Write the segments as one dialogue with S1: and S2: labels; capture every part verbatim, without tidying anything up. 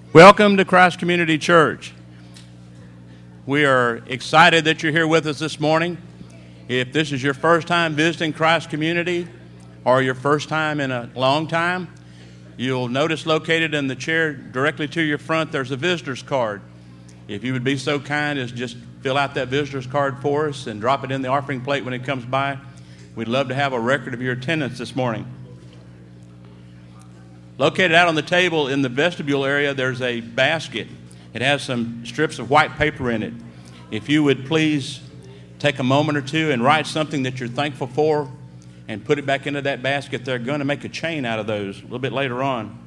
S1: Welcome to Christ Community Church. We are excited that you're here with us this morning. If this is your first time visiting Christ Community or your first time in a long time, you'll notice located in the chair directly to your front there's a visitor's card. If you would be so kind as just fill out that visitor's card for us and drop it in the offering plate when it comes by. We'd love to have a record of your attendance this morning. Located out on the table in the vestibule area, there's a basket. It has some strips of white paper in it. If you would please take a moment or two and write something that you're thankful for and put it back into that basket. They're going to make a chain out of those a little bit later on.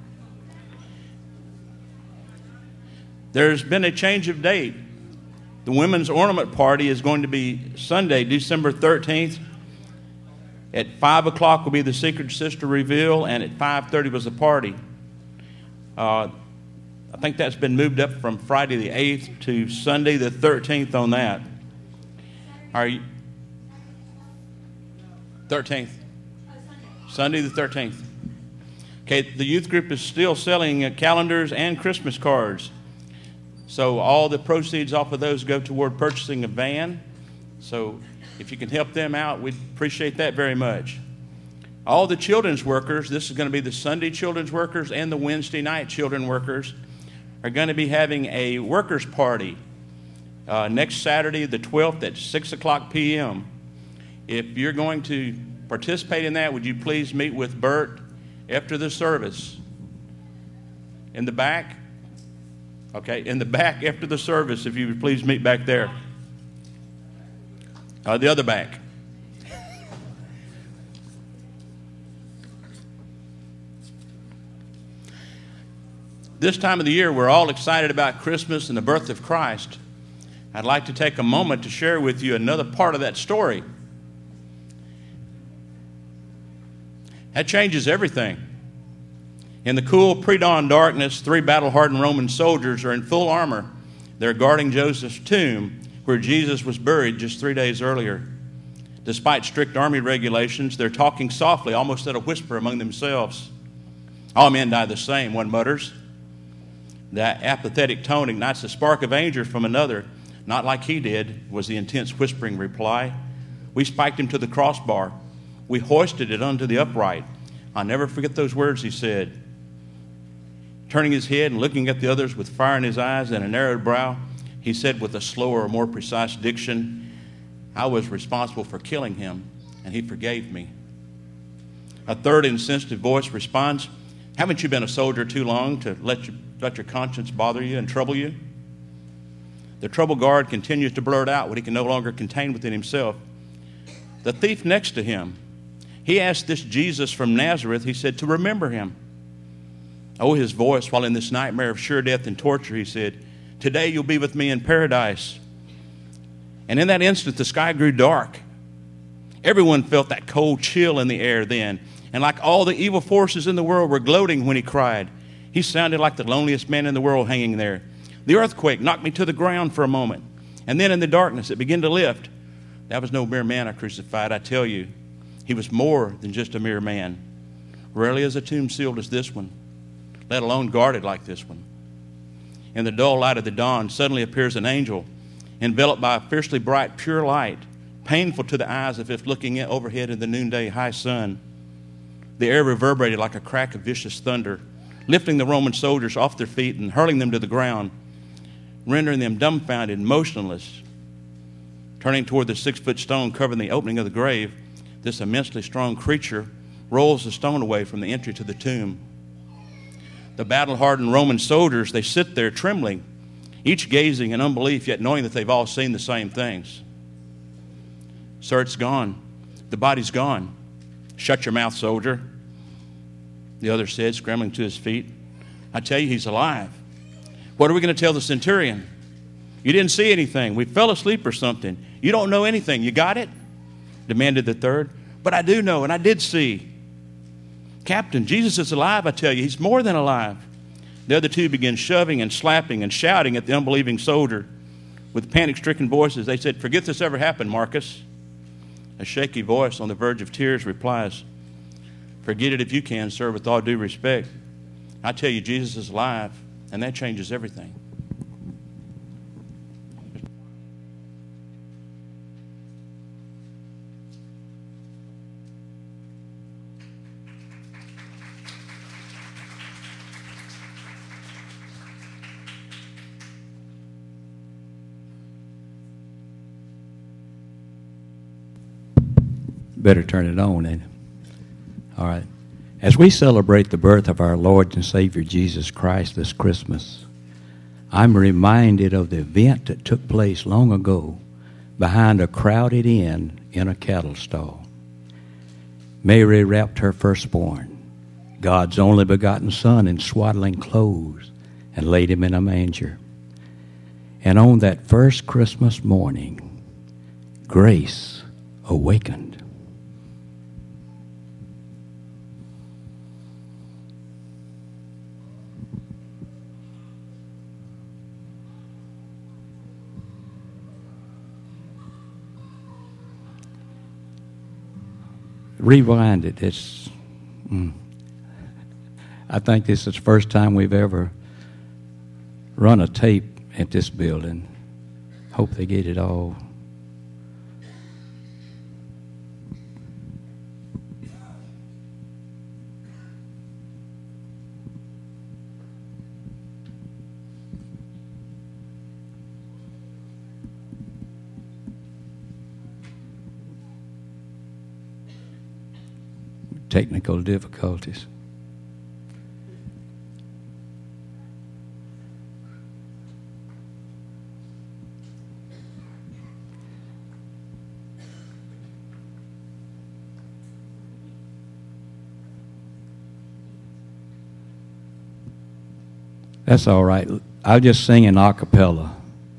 S1: There's been a change of date. The Women's Ornament Party is going to be Sunday, December thirteenth. At five o'clock will be the Secret Sister reveal, and at five thirty was the party. Uh, I think that's been moved up from Friday the eighth to Sunday the thirteenth on that. Are you? thirteenth. Sunday the thirteenth. Okay, the youth group is still selling uh, calendars and Christmas cards. So all the proceeds off of those go toward purchasing a van. So if you can help them out, we'd appreciate that very much. All the children's workers, this is going to be the Sunday children's workers and the Wednesday night children workers, are going to be having a workers' party uh, next Saturday, the twelfth, at six o'clock p.m. If you're going to participate in that, would you please meet with Bert after the service? In the back? Okay, in the back after the service, if you would please meet back there. Uh, the other back. This time of the year, we're all excited about Christmas and the birth of Christ. I'd like to take a moment to share with you another part of that story. That changes everything. In the cool pre-dawn darkness, three battle-hardened Roman soldiers are in full armor. They're guarding Joseph's tomb, where Jesus was buried just three days earlier. Despite strict army regulations, they're talking softly, almost at a whisper among themselves. All men die the same, one mutters. That apathetic tone ignites a spark of anger from another. Not like he did, was the intense whispering reply. We spiked him to the crossbar. We hoisted it onto the upright. I'll never forget those words he said. Turning his head and looking at the others with fire in his eyes and a narrowed brow, he said with a slower, more precise diction, I was responsible for killing him, and he forgave me. A third insensitive voice responds, haven't you been a soldier too long to let, you, let your conscience bother you and trouble you? The trouble guard continues to blurt out what he can no longer contain within himself. The thief next to him, he asked this Jesus from Nazareth, he said, to remember him. Oh, his voice, while in this nightmare of sure death and torture, he said, today you'll be with me in paradise. And in that instant, the sky grew dark. Everyone felt that cold chill in the air then. And like all the evil forces in the world were gloating when he cried. He sounded like the loneliest man in the world hanging there. The earthquake knocked me to the ground for a moment. And then in the darkness, it began to lift. That was no mere man I crucified, I tell you. He was more than just a mere man. Rarely is a tomb sealed as this one, let alone guarded like this one. In the dull light of the dawn, suddenly appears an angel, enveloped by a fiercely bright, pure light, painful to the eyes as if looking overhead in the noonday high sun. The air reverberated like a crack of vicious thunder, lifting the Roman soldiers off their feet and hurling them to the ground, rendering them dumbfounded, motionless. Turning toward the six-foot stone covering the opening of the grave, this immensely strong creature rolls the stone away from the entry to the tomb. The battle-hardened Roman soldiers, they sit there trembling, each gazing in unbelief, yet knowing that they've all seen the same things. Sir, it's gone. The body's gone. Shut your mouth, soldier, the other said, scrambling to his feet. I tell you, he's alive. What are we going to tell the centurion? You didn't see anything. We fell asleep or something. You don't know anything. You got it? Demanded the third. But I do know, and I did see. Captain, Jesus is alive, I tell you. He's more than alive. The other two began shoving and slapping and shouting at the unbelieving soldier. With panic-stricken voices, they said, forget this ever happened, Marcus. A shaky voice on the verge of tears replies, forget it if you can, sir, with all due respect. I tell you, Jesus is alive, And that changes everything.
S2: Better turn it on then. All right. As we celebrate the birth of our Lord and Savior Jesus Christ this Christmas, I'm reminded of the event that took place long ago behind a crowded inn in a cattle stall. Mary wrapped her firstborn, God's only begotten Son, in swaddling clothes and laid him in a manger. And on that first Christmas morning, grace awakened. Rewind it. It's, mm, I think this is the first time we've ever run a tape at this building. Hope they get it all. Technical difficulties. That's all right. I'll just sing in a cappella.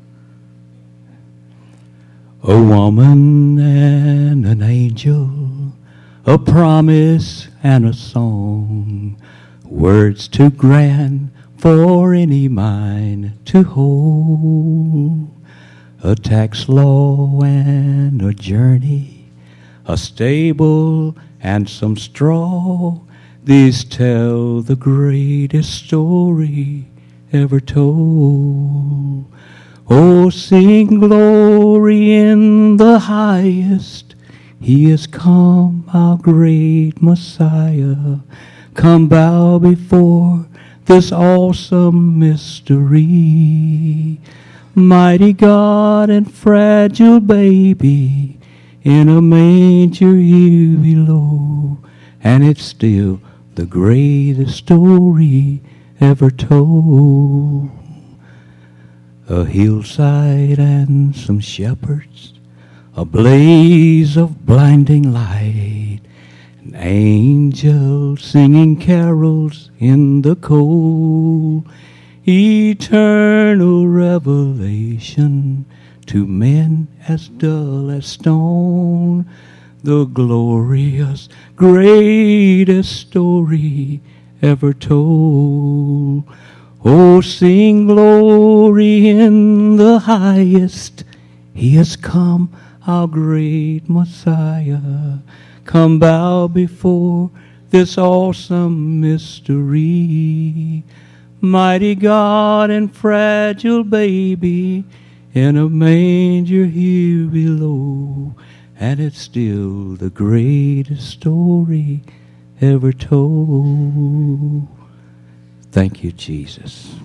S2: A woman and an angel, a promise and a song, words too grand for any mind to hold. A tax law and a journey, a stable and some straw, these tell the greatest story ever told. Oh, sing glory in the highest, he is come, our great Messiah. Come bow before this awesome mystery. Mighty God and fragile baby in a manger here below. And it's still the greatest story ever told. A hillside and some shepherds, a blaze of blinding light, an angel singing carols in the cold, eternal revelation to men as dull as stone, the glorious greatest story ever told. Oh, sing glory in the highest, he has come, our great Messiah. Come bow before this awesome mystery. Mighty God and fragile baby in a manger here below. And it's still the greatest story ever told. Thank you, Jesus.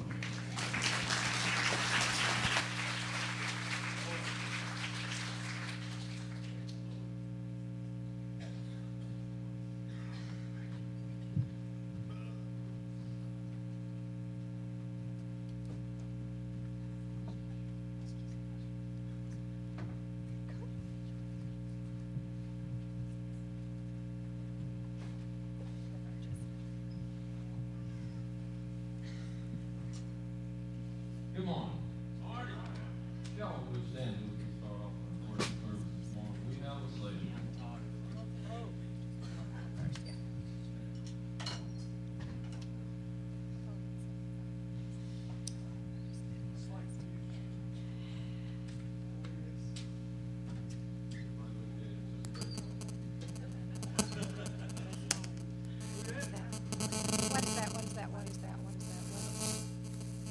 S3: Come on. Y'all would stand and we can start off with the worship service this morning. We have a Savior.
S4: What is that? What is that? What is that? What is that? What is that?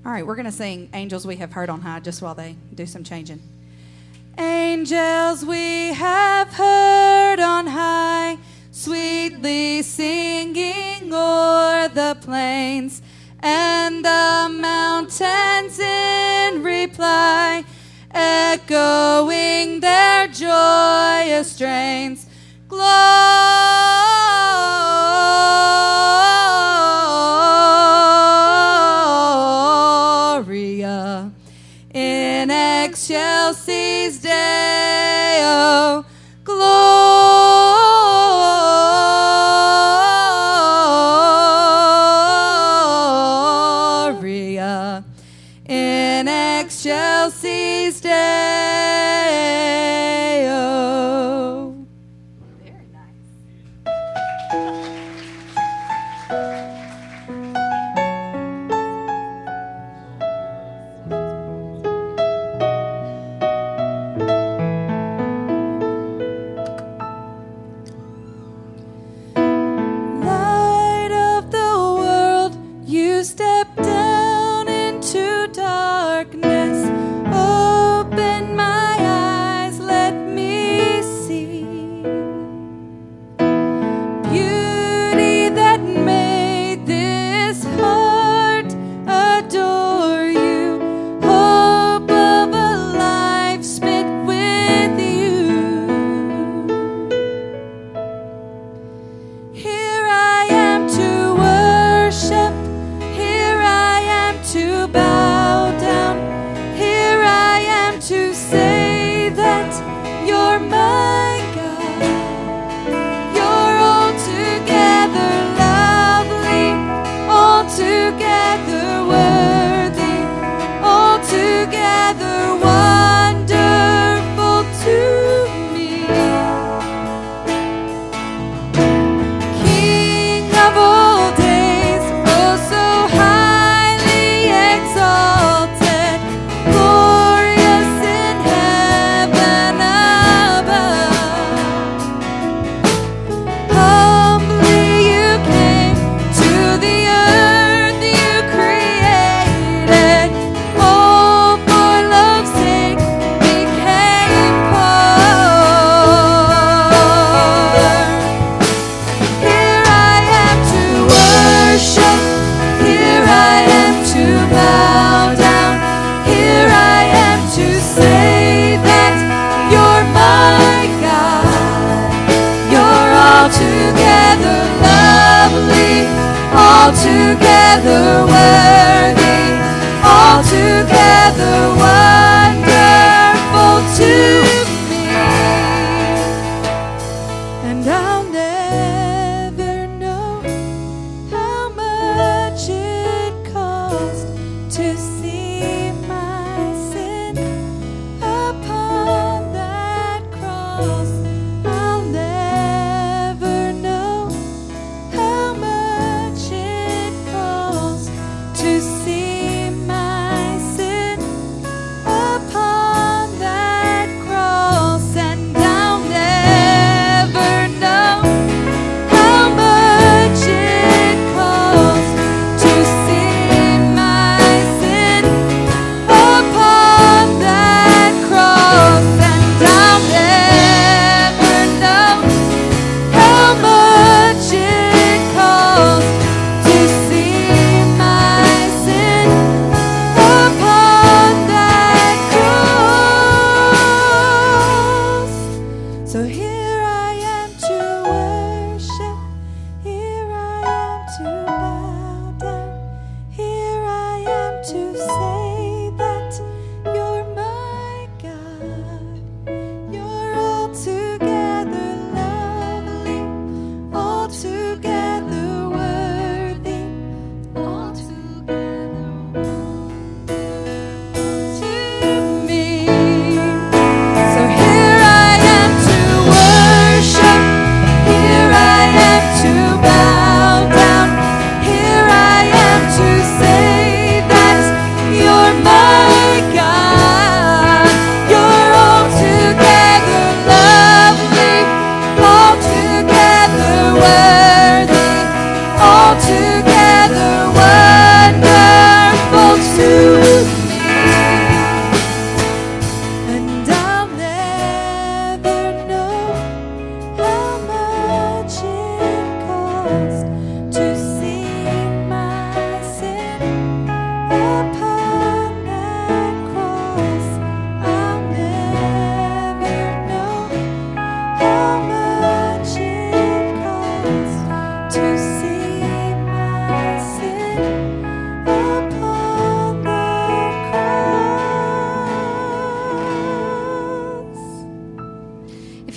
S4: All right, we're going to sing Angels We Have Heard on High just while they do some changing. Angels we have heard on high, sweetly singing o'er the plains, and the mountains in reply, echoing their joyous strains. Gloria in excelsis Deo. Gloria in excelsis Deo. Very nice. Light of the world, you step down into darkness. Open my eyes, let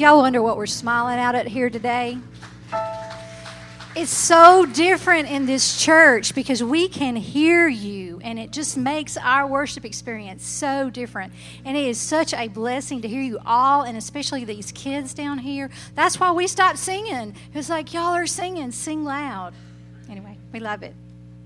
S5: y'all wonder what we're smiling at it here today, it's so different in this church because we can hear you, and it just makes our worship experience so different. And it is such a blessing to hear you all, and especially these kids down here. That's why we stopped singing. It's like, y'all are singing, sing loud. Anyway, we love it.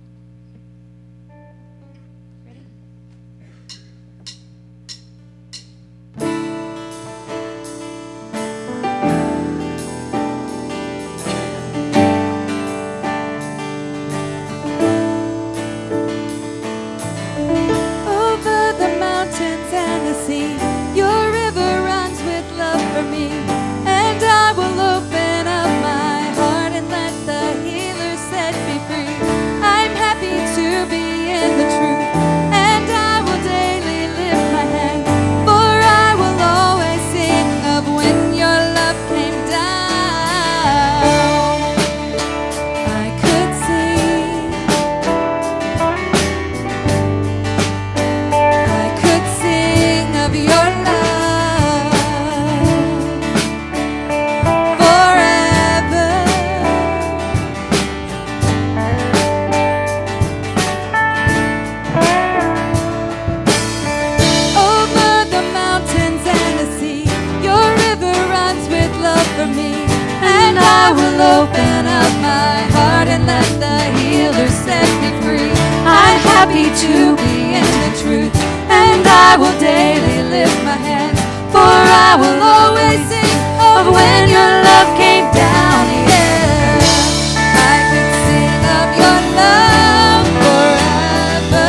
S4: To be in the truth, and I will daily lift my hands, for I will always sing of when your love came down. Yeah, I could sing of your love forever.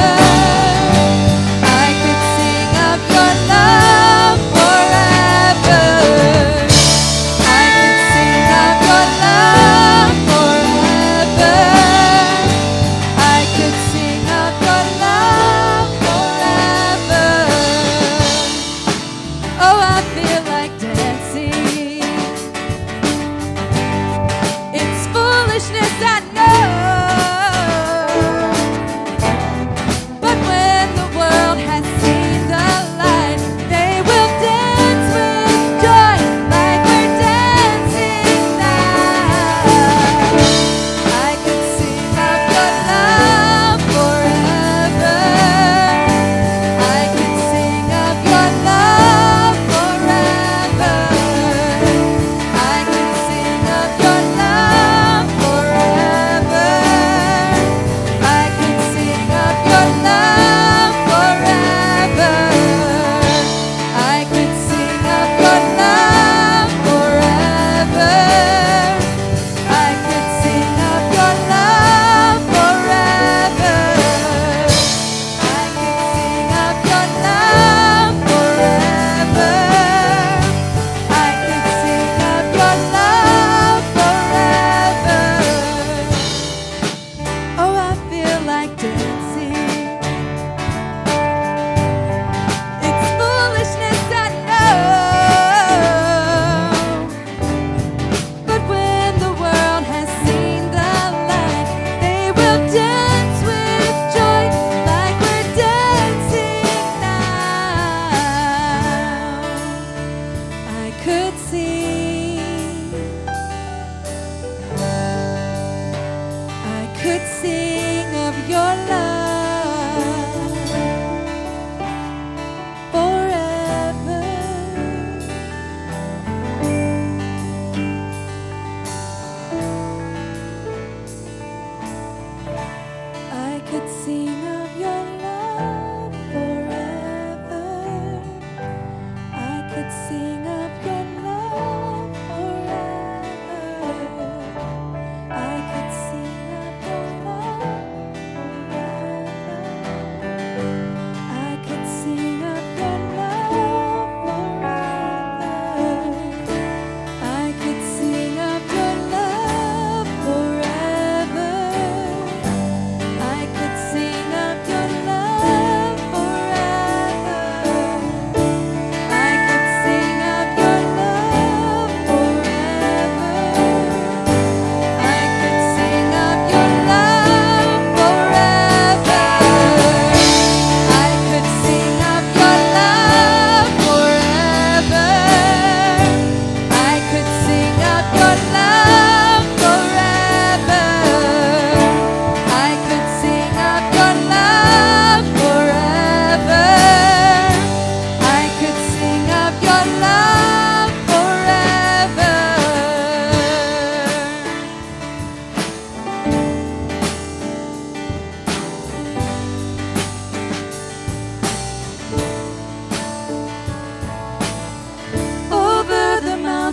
S4: I could sing of your love forever. I could sing of your love forever. I could sing of your love.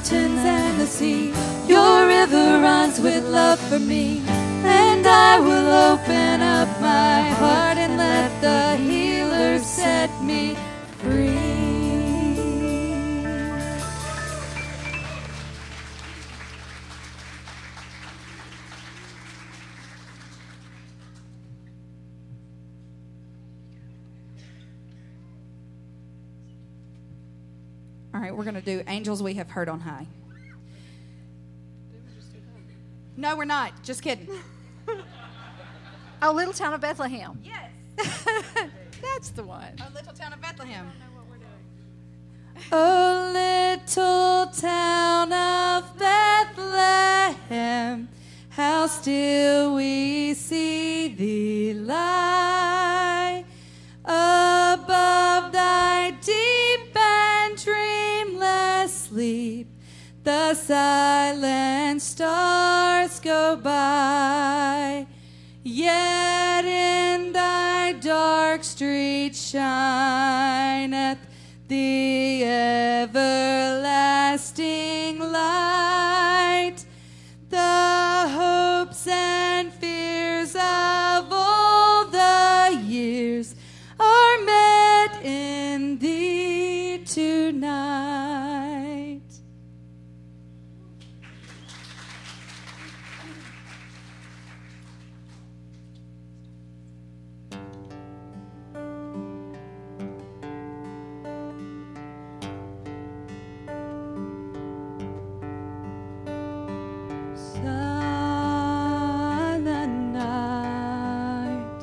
S4: mountains and the sea. Your river runs with love for me. And I will open up my heart and let the healer set me free. All right, we're going to do Angels We Have Heard on High. No, we're not. Just kidding.
S5: Oh, Little Town of Bethlehem.
S4: Yes.
S5: That's the one.
S4: Oh, Little Town of Bethlehem. Oh, little town of Bethlehem, how still we see thee lie above thy deep and dreamless sleep. The silent stars go by, yet in thy dark street shineth the everlasting light. The hopes and fears of all the years are met in thee tonight. Silent night,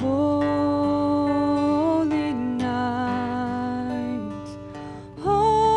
S4: holy night, holy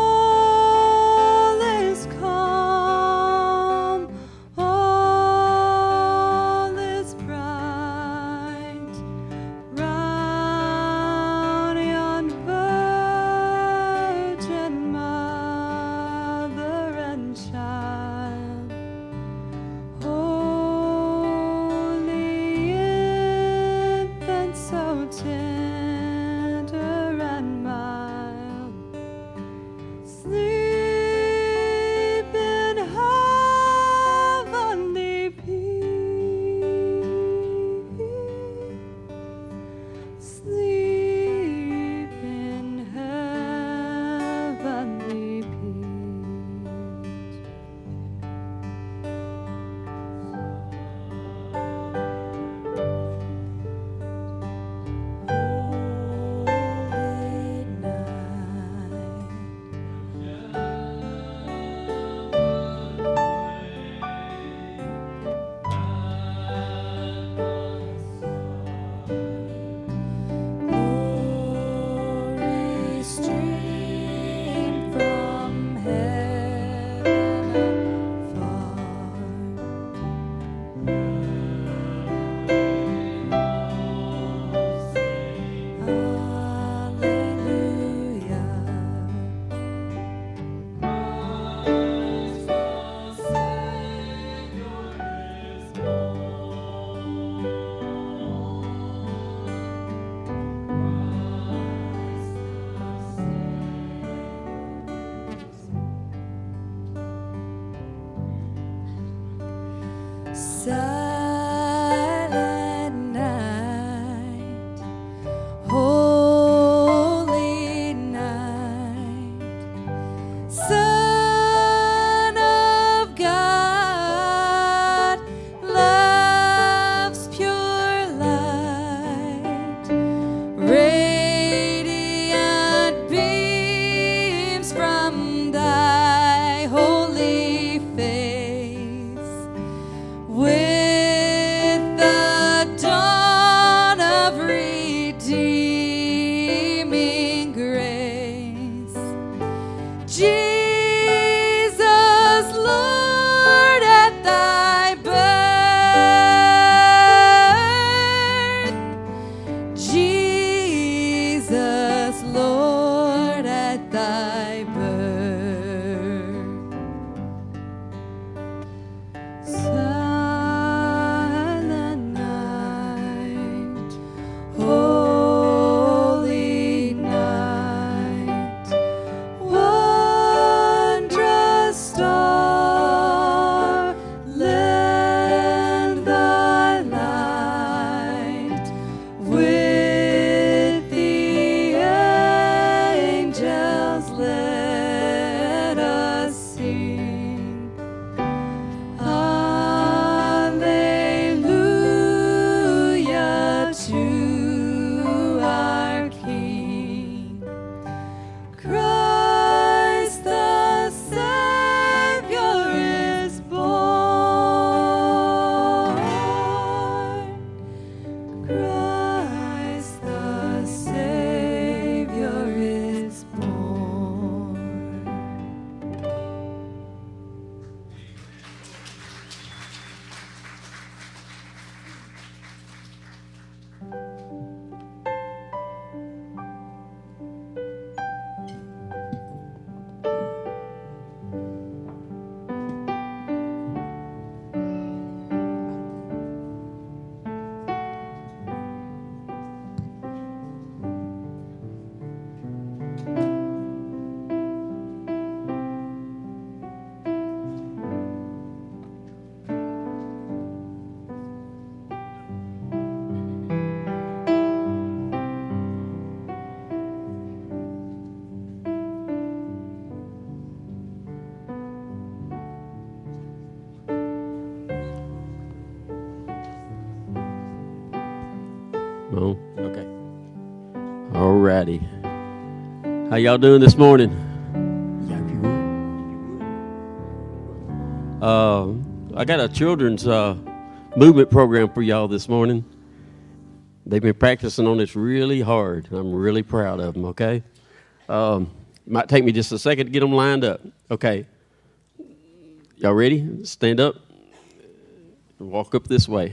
S6: Okay. All righty. How y'all doing this morning?
S2: Yeah, if you would.
S6: Uh, I got a children's uh, movement program for y'all this morning. They've been practicing on this really hard. I'm really proud of them, okay? Um, it might take me just a second to get them lined up. Okay. Y'all ready? Stand up. Walk up this way.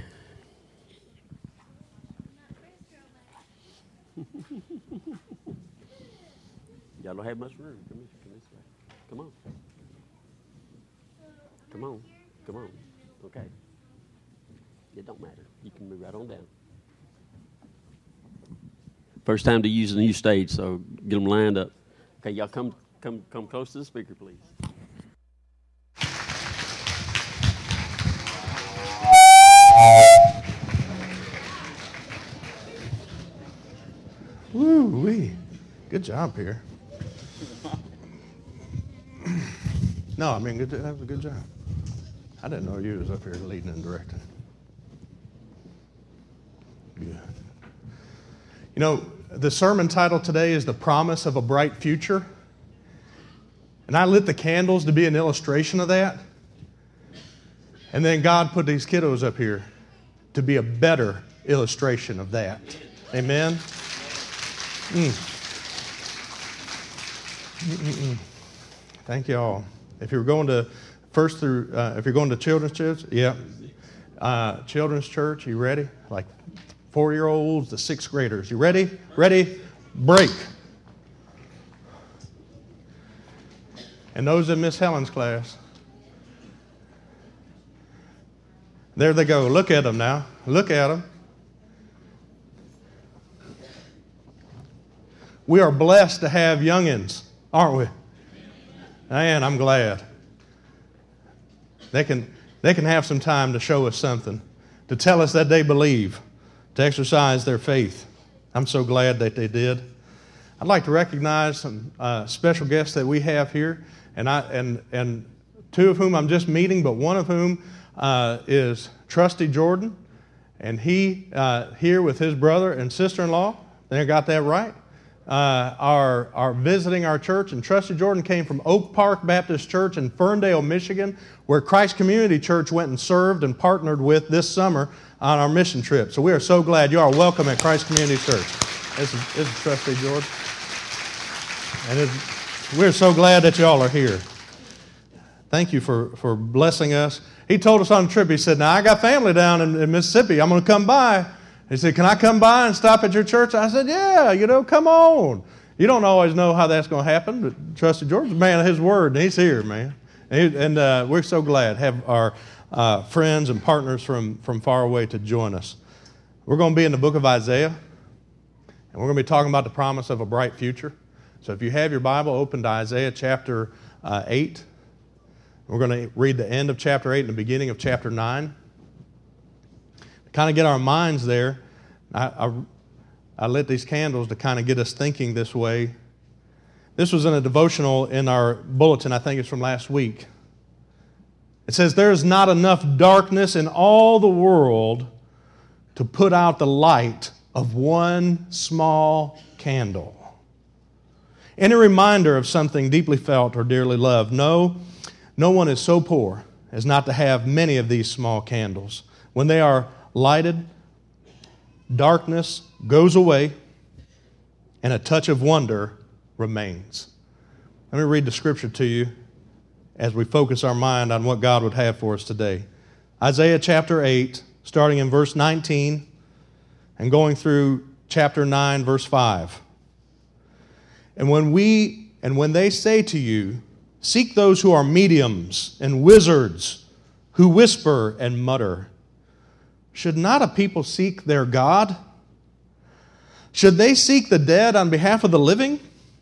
S6: Y'all don't have much room. Come, here, come this way. Come on. Come on. Come on. Okay. It don't matter. You can move right on down. First time to use a new stage, so get them lined up. Okay, y'all come come come close to the speaker, please.
S7: Woo-wee. Good job here. No, I mean, good, that was a good job. I didn't know you was up here leading and directing. Good. You know, the sermon title today is The Promise of a Bright Future. And I lit the candles to be an illustration of that. And then God put these kiddos up here to be a better illustration of that. Amen? Mm. Mm-mm-mm. Thank you all. If you're going to first through, uh, if you're going to children's church, yeah, uh, children's church, you ready? Like four-year-olds to sixth graders. You ready? Ready? Break. And those in Miss Helen's class, there they go. Look at them now. Look at them. We are blessed to have youngins, aren't we? And I'm glad. They can, they can have some time to show us something, to tell us that they believe, to exercise their faith. I'm so glad that they did. I'd like to recognize some uh, special guests that we have here, and I and and two of whom I'm just meeting, but one of whom uh, is Trusty Jordan, and he uh, here with his brother and sister-in-law. They got that right. Uh, are, are visiting our church, and Trusty Jordan came from Oak Park Baptist Church in Ferndale, Michigan, where Christ Community Church went and served and partnered with this summer on our mission trip. So we are so glad you are welcome at Christ Community Church. This is, this is Trusty Jordan. And it's, we're so glad that you all are here. Thank you for, for blessing us. He told us on the trip, he said, now I got family down in, in Mississippi. I'm going to come by. He said, can I come by and stop at your church? I said, yeah, you know, come on. You don't always know how that's going to happen, but Trusty George's a man of his word, and he's here, man. And, he, and uh, we're so glad to have our uh, friends and partners from, from far away to join us. We're going to be in the book of Isaiah, and we're going to be talking about the promise of a bright future. So if you have your Bible, open to Isaiah chapter uh, eight. We're going to read the end of chapter eight and the beginning of chapter nine. Kind of get our minds there. I, I, I lit these candles to kind of get us thinking this way. This was in a devotional in our bulletin. I think it's from last week. It says, there is not enough darkness in all the world to put out the light of one small candle. Any reminder of something deeply felt or dearly loved. No, no one is so poor as not to have many of these small candles. When they are lighted, darkness goes away, and a touch of wonder remains. Let me read the scripture to you as we focus our mind on what God would have for us today. Isaiah chapter eight, starting in verse nineteen, and going through chapter nine, verse five. And when we and when they say to you, seek those who are mediums and wizards, who whisper and mutter, should not a people seek their God? Should they seek the dead on behalf of the living?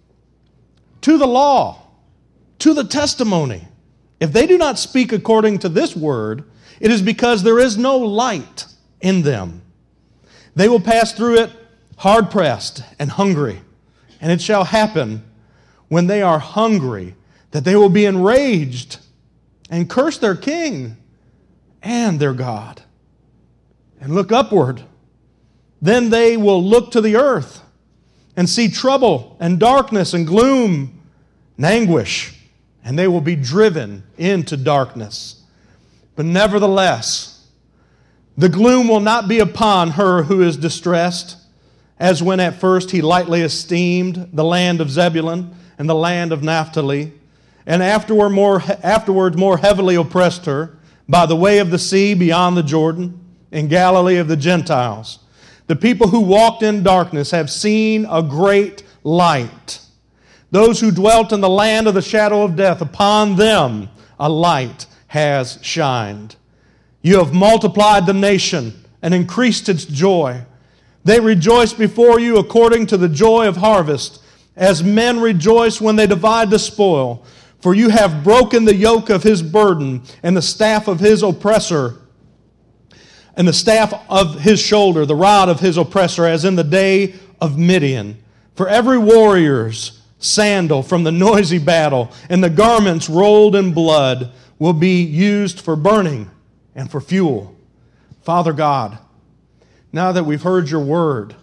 S7: To the law, to the testimony. If they do not speak according to this word, it is because there is no light in them. They will pass through it hard-pressed and hungry. And it shall happen when they are hungry that they will be enraged and curse their king and their God. And look upward, Then they will look to the earth and see trouble and darkness and gloom and anguish, and they will be driven into darkness. But nevertheless, the gloom will not be upon her who is distressed, as when at first he lightly esteemed the land of Zebulun and the land of Naphtali, and afterward more, afterwards more heavily oppressed her by the way of the sea beyond the Jordan, in Galilee of the Gentiles. The people who walked in darkness have seen a great light. Those who dwelt in the land of the shadow of death, upon them a light has shined. You have multiplied the nation and increased its joy. They rejoice before you according to the joy of harvest, as men rejoice when they divide the spoil. For you have broken the yoke of his burden and the staff of his oppressor, and the staff of his shoulder, the rod of his oppressor, as in the day of Midian. For every warrior's sandal from the noisy battle and the garments rolled in blood will be used for burning and for fuel. Father God, now that we've heard your word,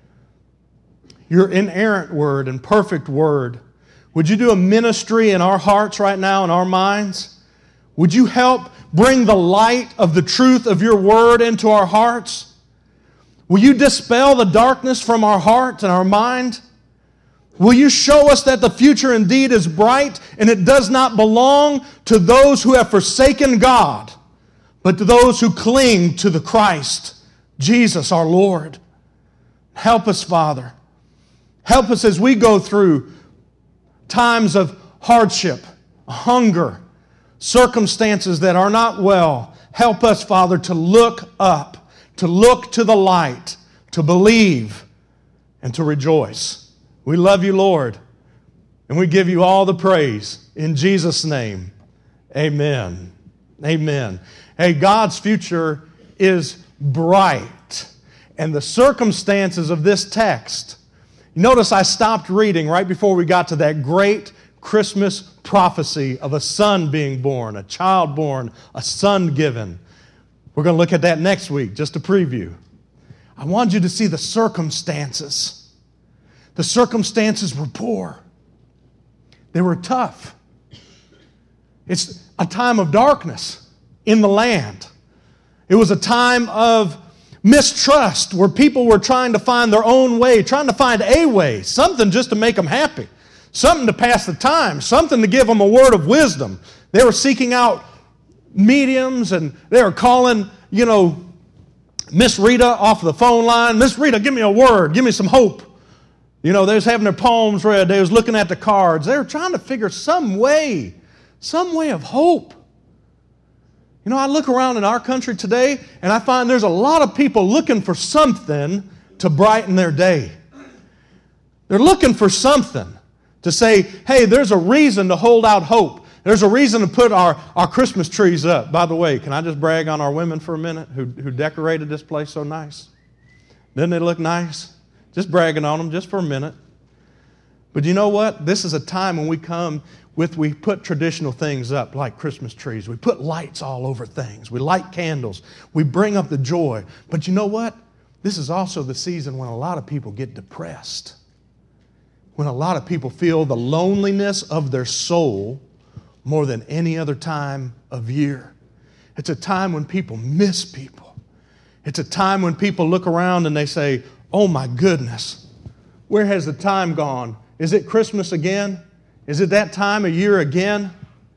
S7: your inerrant word and perfect word, would you do a ministry in our hearts right now, in our minds? Would you help bring the light of the truth of your word into our hearts? Will you dispel the darkness from our heart and our mind? Will you show us that the future indeed is bright and it does not belong to those who have forsaken God, but to those who cling to the Christ, Jesus our Lord? Help us, Father. Help us as we go through times of hardship, hunger, circumstances that are not well. Help us, Father, to look up, to look to the light, to believe, and to rejoice. We love you, Lord, and we give you all the praise. In Jesus' name, amen. Amen. Hey, God's future is bright, and the circumstances of this text, notice I stopped reading right before we got to that great Christmas prophecy of a son being born, a child born, a son given. We're going to look at that next week, just a preview. I want you to see the circumstances. The circumstances were poor. They were tough. It's a time of darkness in the land. It was a time of mistrust where people were trying to find their own way, trying to find a way, something just to make them happy, something to pass the time, something to give them a word of wisdom. They were seeking out mediums, and they were calling, you know, Miss Rita off the phone line. Miss Rita, give me a word. Give me some hope. You know, they was having their palms read. They was looking at the cards. They were trying to figure some way, some way of hope. You know, I look around in our country today, and I find there's a lot of people looking for something to brighten their day. They're looking for something to say, hey, there's a reason to hold out hope. There's a reason to put our, our Christmas trees up. By the way, can I just brag on our women for a minute who, who decorated this place so nice? Didn't they look nice? Just bragging on them just for a minute. But you know what? This is a time when we come with, we put traditional things up like Christmas trees. We put lights all over things. We light candles. We bring up the joy. But you know what? This is also the season when a lot of people get depressed. When a lot of people feel the loneliness of their soul more than any other time of year. It's a time when people miss people. It's a time when people look around and they say, oh my goodness, where has the time gone? Is it Christmas again? Is it that time of year again?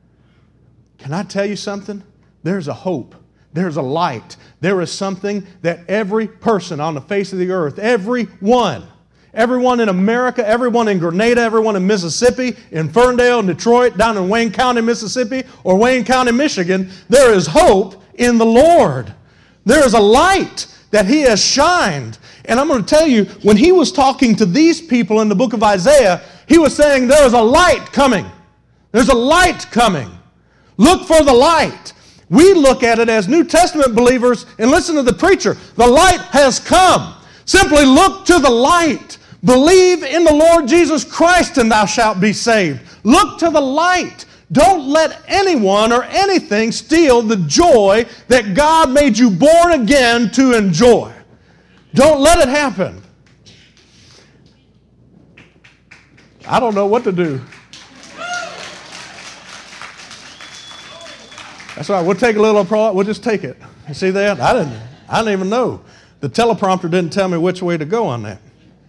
S7: Can I tell you something? There's a hope. There's a light. There is something that every person on the face of the earth, everyone, everyone in America, everyone in Grenada, everyone in Mississippi, in Ferndale, in Detroit, down in Wayne County, Mississippi, or Wayne County, Michigan, there is hope in the Lord. There is a light that He has shined. And I'm going to tell you, when He was talking to these people in the book of Isaiah, He was saying there is a light coming. There's a light coming. Look for the light. We look at it as New Testament believers and listen to the preacher. The light has come. Simply look to the light. Believe in the Lord Jesus Christ and thou shalt be saved. Look to the light. Don't let anyone or anything steal the joy that God made you born again to enjoy. Don't let it happen. I don't know what to do. That's all right. We'll take a little apart. We'll just take it. You see that? I didn't. I didn't even know. The teleprompter didn't tell me which way to go on that.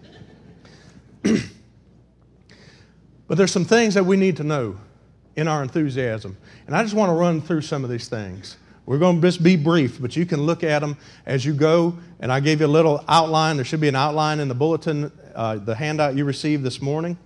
S7: But there's some things that we need to know in our enthusiasm. And I just want to run through some of these things. We're going to just be brief, but you can look at them as you go. And I gave you a little outline. There should be an outline in the bulletin, uh, the handout you received this morning.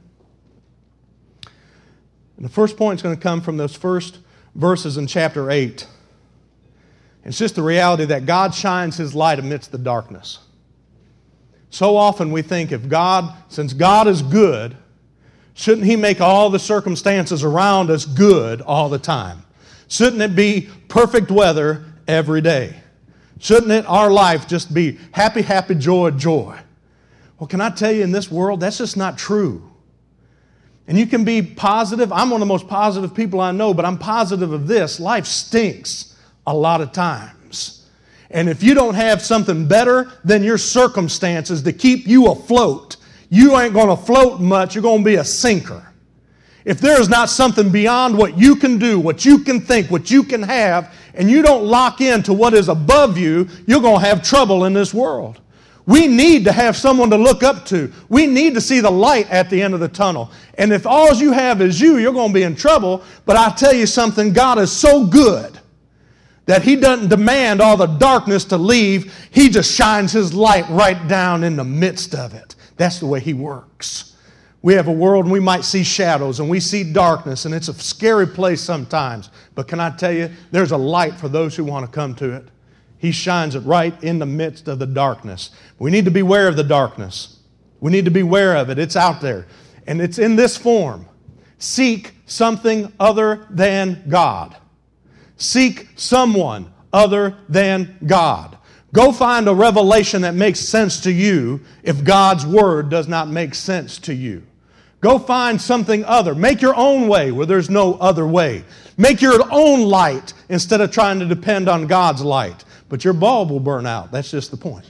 S7: And the first point is going to come from those first verses in chapter eight. It's just the reality that God shines His light amidst the darkness. So often we think if God, since God is good, shouldn't He make all the circumstances around us good all the time? Shouldn't it be perfect weather every day? Shouldn't it, our life just be happy, happy, joy, joy? Well, can I tell you, in this world, that's just not true. And you can be positive. I'm one of the most positive people I know, but I'm positive of this. Life stinks a lot of times. And if you don't have something better than your circumstances to keep you afloat, you ain't going to float much. You're going to be a sinker. If there is not something beyond what you can do, what you can think, what you can have, and you don't lock into what is above you, you're going to have trouble in this world. We need to have someone to look up to. We need to see the light at the end of the tunnel. And if all you have is you, you're going to be in trouble. But I tell you something, God is so good that He doesn't demand all the darkness to leave. He just shines His light right down in the midst of it. That's the way He works. We have a world and we might see shadows and we see darkness, and it's a scary place sometimes. But can I tell you, there's a light for those who want to come to it. He shines it right in the midst of the darkness. We need to be aware of the darkness. We need to be aware of it. It's out there. And it's in this form. Seek something other than God. Seek someone other than God. Go find a revelation that makes sense to you if God's Word does not make sense to you. Go find something other. Make your own way where there's no other way. Make your own light instead of trying to depend on God's light. But your bulb will burn out. That's just the point.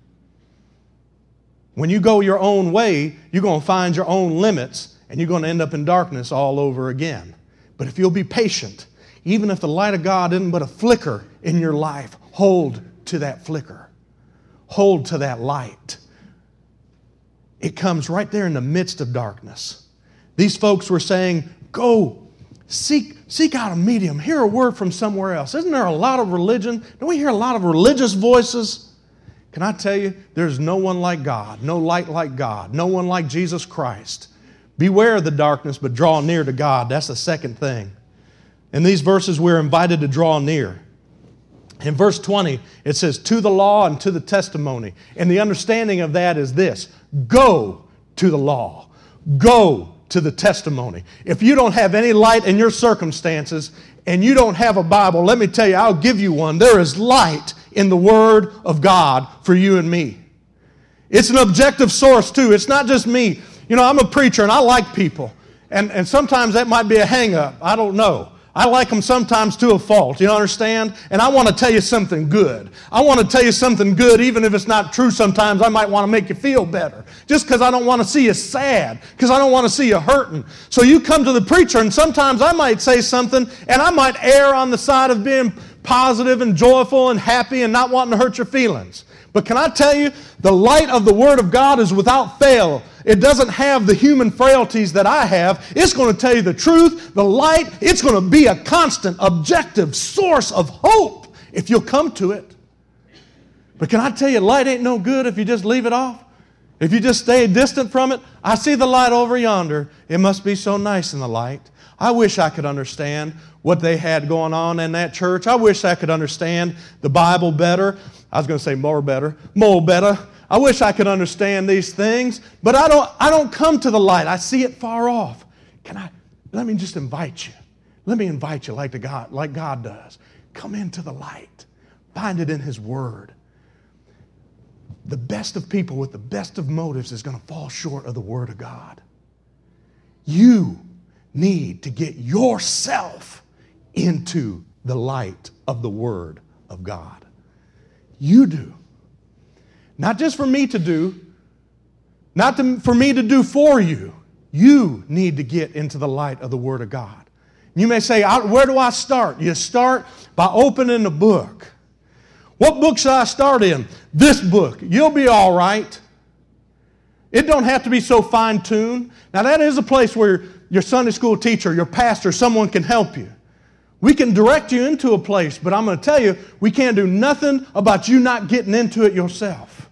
S7: When you go your own way, you're going to find your own limits, and you're going to end up in darkness all over again. But if you'll be patient, even if the light of God isn't but a flicker in your life, hold to that flicker. Hold to that light. It comes right there in the midst of darkness. These folks were saying, go. Seek, seek out a medium. Hear a word from somewhere else. Isn't there a lot of religion? Don't we hear a lot of religious voices? Can I tell you, there's no one like God, no light like God, no one like Jesus Christ. Beware of the darkness, but draw near to God. That's the second thing. In these verses, we're invited to draw near. In verse twenty, it says, to the law and to the testimony. And the understanding of that is this: go to the law. Go to the testimony. If you don't have any light in your circumstances and you don't have a Bible, let me tell you, I'll give you one. There is light in the Word of God for you and me. It's an objective source too. It's not just me. You know, I'm a preacher and I like people. And, and sometimes that might be a hang-up. I don't know. I like them sometimes to a fault, you understand? And I want to tell you something good. I want to tell you something good, even if it's not true sometimes. I might want to make you feel better. Just because I don't want to see you sad, because I don't want to see you hurting. So you come to the preacher, and sometimes I might say something, and I might err on the side of being positive and joyful and happy and not wanting to hurt your feelings. But can I tell you, the light of the Word of God is without fail. It doesn't have the human frailties that I have. It's going to tell you the truth, the light. It's going to be a constant, objective source of hope if you'll come to it. But can I tell you, light ain't no good if you just leave it off. If you just stay distant from it. I see the light over yonder. It must be so nice in the light. I wish I could understand what they had going on in that church. I wish I could understand the Bible better. I was going to say more better, more better. I wish I could understand these things, but I don't I don't come to the light. I see it far off. Can I let me just invite you. Let me invite you like the God, like God does. Come into the light. Find it in His Word. The best of people with the best of motives is going to fall short of the Word of God. You need to get yourself into the light of the Word of God. You do. Not just for me to do, not to, for me to do for you. You need to get into the light of the Word of God. You may say, where do I start? You start by opening a book. What book should I start in? This book. You'll be all right. It don't have to be so fine-tuned. Now, that is a place where your Sunday school teacher, your pastor, someone can help you. We can direct you into a place, but I'm going to tell you, we can't do nothing about you not getting into it yourself.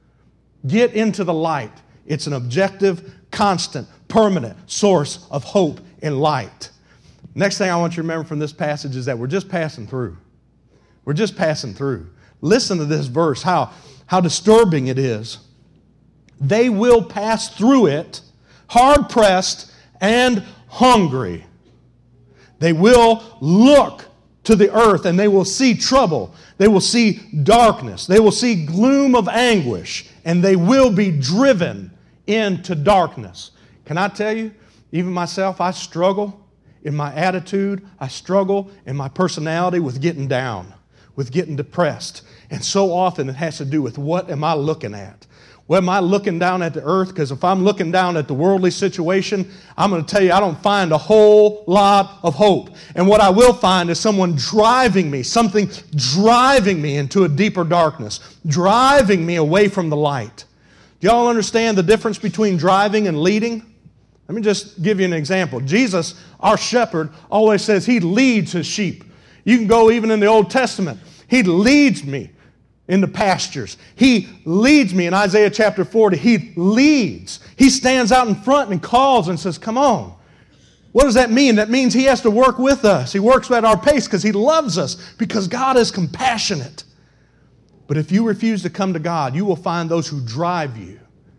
S7: Get into the light. It's an objective, constant, permanent source of hope and light. Next thing I want you to remember from this passage is that we're just passing through. We're just passing through. Listen to this verse, how, how disturbing it is. They will pass through it, hard-pressed and hungry. They will look to the earth and they will see trouble. They will see darkness. They will see gloom of anguish. And they will be driven into darkness. Can I tell you, even myself, I struggle in my attitude. I struggle in my personality with getting down, with getting depressed. And so often it has to do with what am I looking at? Well, am I looking down at the earth? Because if I'm looking down at the worldly situation, I'm going to tell you I don't find a whole lot of hope. And what I will find is someone driving me, something driving me into a deeper darkness, driving me away from the light. Do y'all understand the difference between driving and leading? Let me just give you an example. Jesus, our shepherd, always says he leads his sheep. You can go even in the Old Testament. He leads me in the pastures. He leads me in Isaiah chapter forty. He leads. He stands out in front and calls and says, come on. What does that mean? That means he has to work with us. He works at our pace because he loves us, because God is compassionate. But if you refuse to come to God, you will find those who drive you.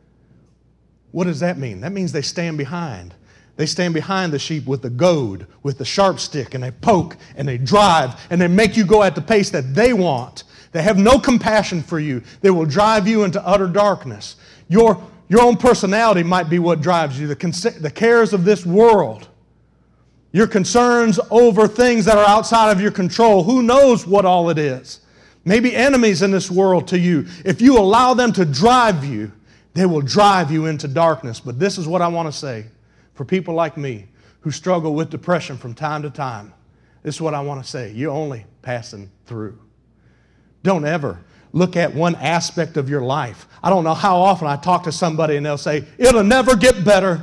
S7: What does that mean? That means they stand behind. They stand behind the sheep with the goad, with the sharp stick, and they poke, and they drive, and they make you go at the pace that they want. They have no compassion for you. They will drive you into utter darkness. Your, your own personality might be what drives you, the, cons- the cares of this world, your concerns over things that are outside of your control. Who knows what all it is? Maybe enemies in this world to you. If you allow them to drive you, they will drive you into darkness. But this is what I want to say for people like me who struggle with depression from time to time. This is what I want to say. You're only passing through. Don't ever look at one aspect of your life. I don't know how often I talk to somebody and they'll say, it'll never get better.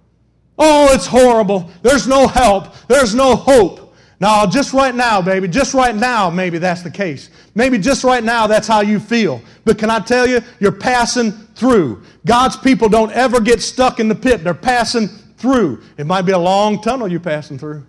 S7: Oh, it's horrible. There's no help. There's no hope. Now, just right now, baby, just right now, maybe that's the case. Maybe just right now, that's how you feel. But can I tell you, you're passing through. God's people don't ever get stuck in the pit. They're passing through. It might be a long tunnel you're passing through.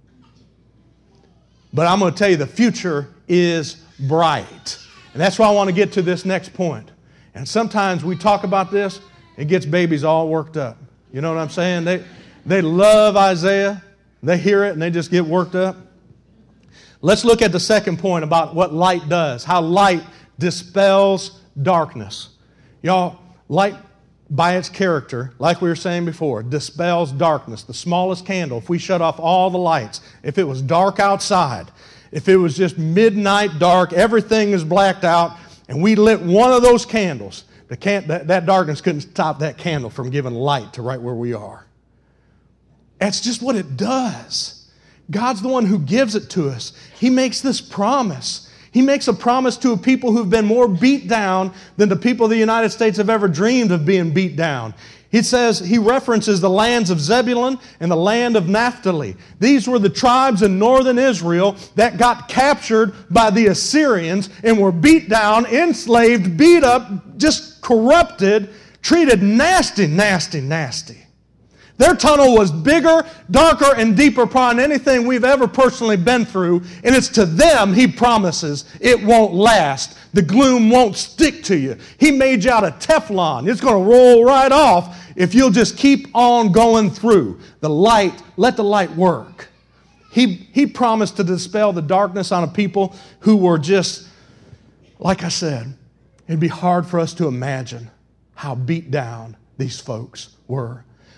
S7: But I'm going to tell you, the future is bright. And that's why I want to get to this next point. And sometimes we talk about this, it gets babies all worked up. You know what I'm saying? They, they love Isaiah. They hear it and they just get worked up. Let's look at the second point about what light does, how light dispels darkness. Y'all, light by its character, like we were saying before, dispels darkness. The smallest candle, if we shut off all the lights, if it was dark outside, if it was just midnight dark, everything is blacked out, and we lit one of those candles, the can- that, that darkness couldn't stop that candle from giving light to right where we are. That's just what it does. God's the one who gives it to us. He makes this promise. He makes a promise to a people who've been more beat down than the people of the United States have ever dreamed of being beat down. He says, he references the lands of Zebulun and the land of Naphtali. These were the tribes in northern Israel that got captured by the Assyrians and were beat down, enslaved, beat up, just corrupted, treated nasty, nasty, nasty. Their tunnel was bigger, darker, and deeper upon anything we've ever personally been through. And it's to them he promises it won't last. The gloom won't stick to you. He made you out of Teflon. It's going to roll right off if you'll just keep on going through. The light, let the light work. He, he promised to dispel the darkness on a people who were just, like I said, it'd be hard for us to imagine how beat down these folks were.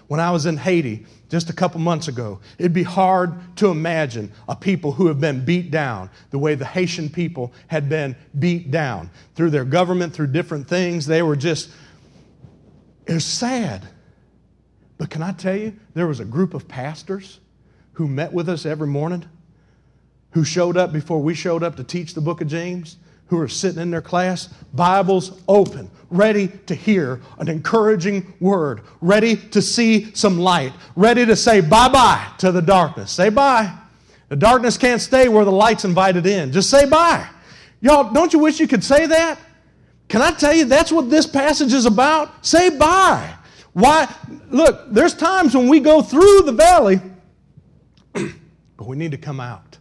S7: When I was in Haiti just a couple months ago, it'd be hard to imagine a people who have been beat down the way the Haitian people had been beat down through their government, through different things. They were just, it was sad. But can I tell you, there was a group of pastors who met with us every morning, who showed up before we showed up to teach the book of James, who were sitting in their class, Bibles open, ready to hear an encouraging word, ready to see some light, ready to say bye-bye to the darkness. Say bye. The darkness can't stay where the light's invited in. Just say bye. Y'all, don't you wish you could say that? Can I tell you that's what this passage is about? Say bye. Why? Look, there's times when we go through the valley, but we need to come out.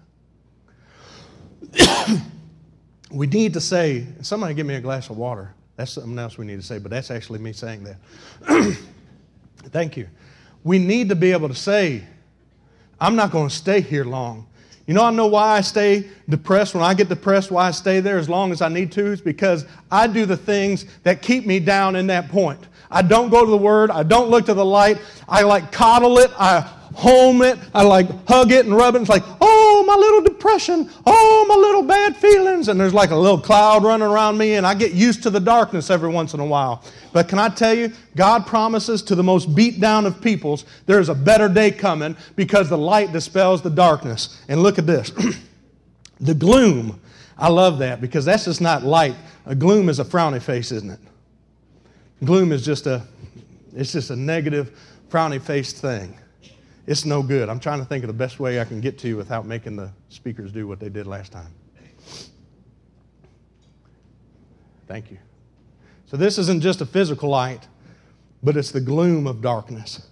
S7: We need to say, somebody give me a glass of water. That's something else we need to say, but that's actually me saying that. Thank you. We need to be able to say, I'm not going to stay here long. You know, I know why I stay depressed. When I get depressed, why I stay there as long as I need to is because I do the things that keep me down in that point. I don't go to the Word. I don't look to the light. I like coddle it. I home it. I like hug it and rub it. It's like, oh, my little depression. Oh, my little bad feelings. And there's like a little cloud running around me, and I get used to the darkness every once in a while. But can I tell you, God promises to the most beat down of peoples, there's a better day coming because the light dispels the darkness. And look at this. The gloom. I love that because that's just not light. A gloom is a frowny face, isn't it? Gloom is just a, it's just a negative, frowny-faced thing. It's no good. I'm trying to think of the best way I can get to you without making the speakers do what they did last time. Thank you. So this isn't just a physical light, but it's the gloom of darkness.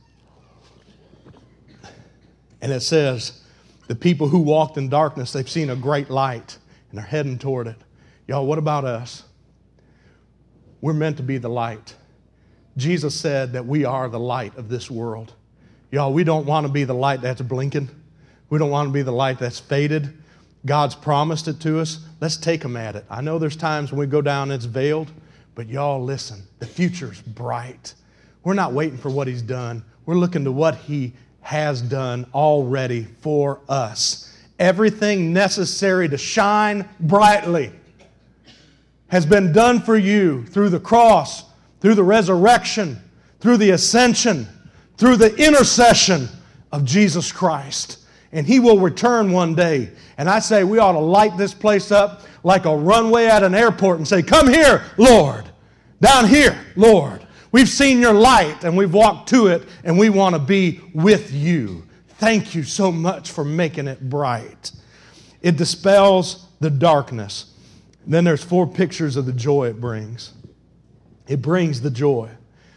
S7: And it says, the people who walked in darkness, they've seen a great light, and they're heading toward it. Y'all, what about us? We're meant to be the light. Jesus said that we are the light of this world. Y'all, we don't want to be the light that's blinking. We don't want to be the light that's faded. God's promised it to us. Let's take Him at it. I know there's times when we go down and it's veiled, but y'all listen, the future's bright. We're not waiting for what He's done. We're looking to what He has done already for us. Everything necessary to shine brightly has been done for you through the cross, through the resurrection, through the ascension, through the intercession of Jesus Christ. And He will return one day. And I say we ought to light this place up like a runway at an airport and say, come here, Lord. Down here, Lord. We've seen your light and we've walked to it and we want to be with you. Thank you so much for making it bright. It dispels the darkness. Then there's four pictures of the joy it brings. It brings the joy.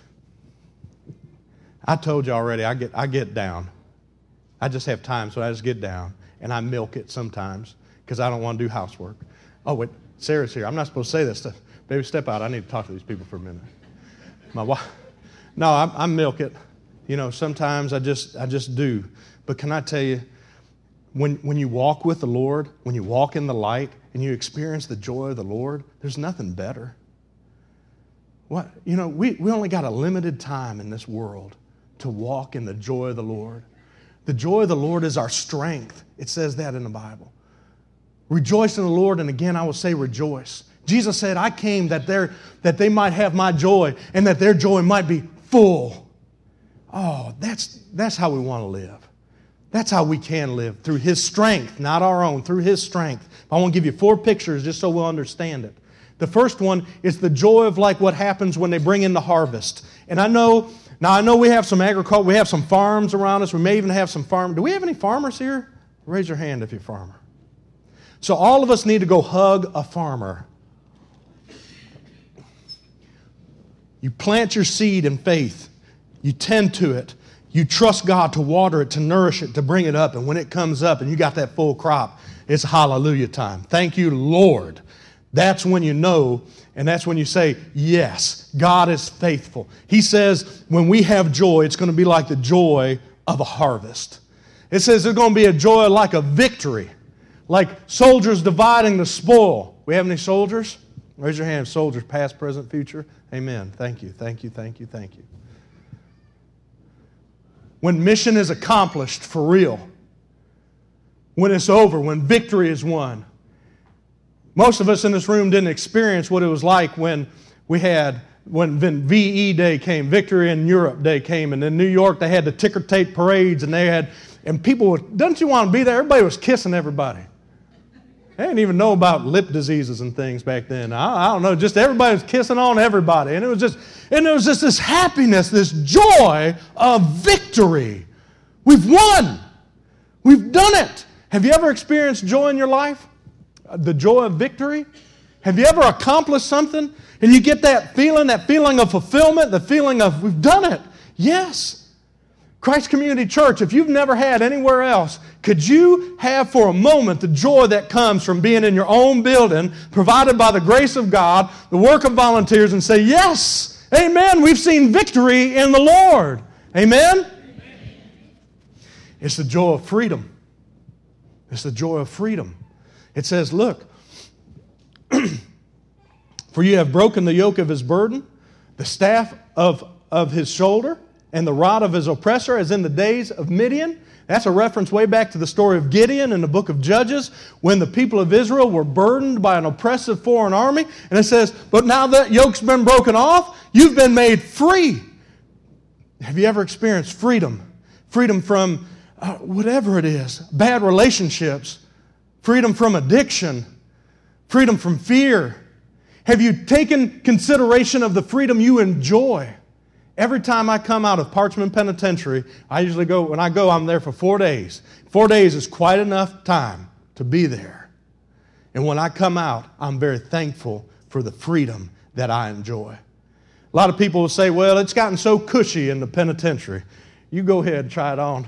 S7: I told you already, I get I get down. I just have times when I just get down, and I milk it sometimes because I don't want to do housework. Oh, wait, Sarah's here. I'm not supposed to say this stuff. Baby, step out. I need to talk to these people for a minute. My wife. No, I, I milk it. You know, sometimes I just I just do. But can I tell you, when when you walk with the Lord, when you walk in the light, and you experience the joy of the Lord, there's nothing better. What you know, we, we only got a limited time in this world to walk in the joy of the Lord. The joy of the Lord is our strength. It says that in the Bible. Rejoice in the Lord, and again I will say rejoice. Jesus said, I came that, that they might have my joy and that their joy might be full. Oh, that's, that's how we want to live. That's how we can live, through His strength, not our own, through His strength. I want to give you four pictures just so we'll understand it. The first one is the joy of like what happens when they bring in the harvest. And I know, now I know we have some agriculture, we have some farms around us, we may even have some farm. Do we have any farmers here? Raise your hand if you're a farmer. So all of us need to go hug a farmer. You plant your seed in faith. You tend to it. You trust God to water it, to nourish it, to bring it up. And when it comes up and you got that full crop, it's hallelujah time. Thank you, Lord. That's when you know, and that's when you say, yes, God is faithful. He says when we have joy, it's going to be like the joy of a harvest. It says there's going to be a joy like a victory, like soldiers dividing the spoil. We have any soldiers? Raise your hand, soldiers, past, present, future. Amen. Thank you, thank you, thank you, thank you. when mission is accomplished for real, when it's over, when victory is won. Most of us in this room didn't experience what it was like when we had, when V E Day came, Victory in Europe Day came, and in New York they had the ticker tape parades, and they had, and people would, doesn't you want to be there? Everybody was kissing everybody. They didn't even know about lip diseases and things back then. I, I don't know, just everybody was kissing on everybody. And it was just, and there was just this happiness, this joy of victory. We've won. We've done it. Have you ever experienced joy in your life? The joy of victory? Have you ever accomplished something and you get that feeling, that feeling of fulfillment, the feeling of we've done it? Yes. Christ Community Church, if you've never had anywhere else, could you have for a moment the joy that comes from being in your own building, provided by the grace of God, the work of volunteers, and say, yes, amen, we've seen victory in the Lord. Amen? Amen. It's the joy of freedom. It's the joy of freedom. It says, look, for you have broken the yoke of his burden, the staff of, of his shoulder, and the rod of his oppressor, as in the days of Midian. That's a reference way back to the story of Gideon in the book of Judges, when the people of Israel were burdened by an oppressive foreign army. And it says, but now that yoke's been broken off, you've been made free. Have you ever experienced freedom? Freedom from uh, whatever it is, bad relationships, freedom from addiction, freedom from fear. Have you taken consideration of the freedom you enjoy? Every time I come out of Parchman Penitentiary, I usually go, when I go, I'm there for four days. Four days is quite enough time to be there. And when I come out, I'm very thankful for the freedom that I enjoy. A lot of people will say, well, it's gotten so cushy in the penitentiary. You go ahead and try it on.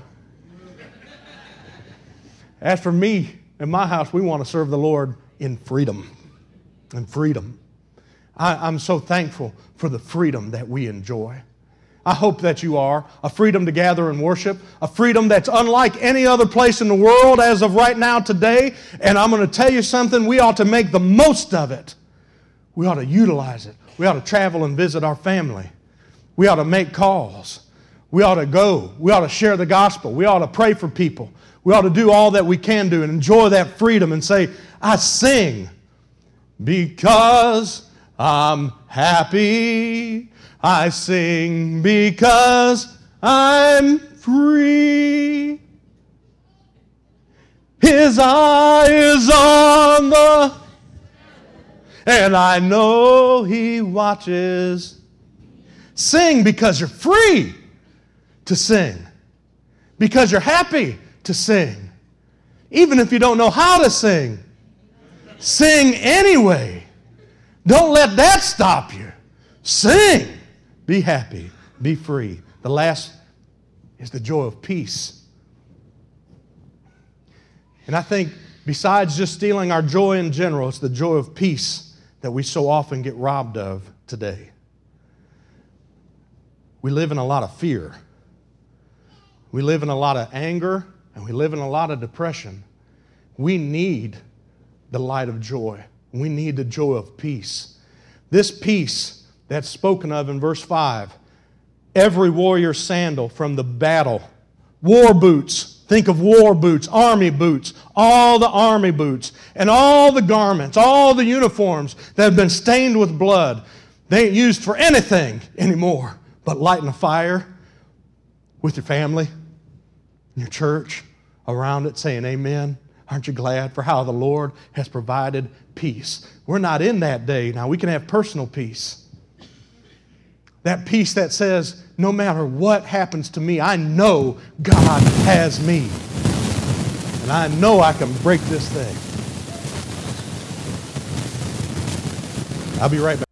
S7: As for me and my house, we want to serve the Lord in freedom. In freedom. I, I'm so thankful for the freedom that we enjoy. I hope that you are. A freedom to gather and worship. A freedom that's unlike any other place in the world as of right now today. And I'm going to tell you something, we ought to make the most of it. We ought to utilize it. We ought to travel and visit our family. We ought to make calls. We ought to go. We ought to share the gospel. We ought to pray for people. We ought to do all that we can do and enjoy that freedom and say, I sing because I'm happy. I sing because I'm free. His eye is on the, and I know he watches. Sing because you're free to sing. Because you're happy to sing. Even if you don't know how to sing, sing anyway. Don't let that stop you. Sing. Be happy. Be free. The last is the joy of peace. And I think besides just stealing our joy in general, it's the joy of peace that we so often get robbed of today. We live in a lot of fear. We live in a lot of anger, and we live in a lot of depression. We need the light of joy. We need the joy of peace. This peace that's spoken of in verse five, every warrior's sandal from the battle, war boots, think of war boots, army boots, all the army boots, and all the garments, all the uniforms that have been stained with blood, they ain't used for anything anymore but lighting a fire with your family, your church, around it saying amen. Aren't you glad for how the Lord has provided peace? We're not in that day. Now we can have personal peace. That peace that says, no matter what happens to me, I know God has me. And I know I can break this thing. I'll be right back.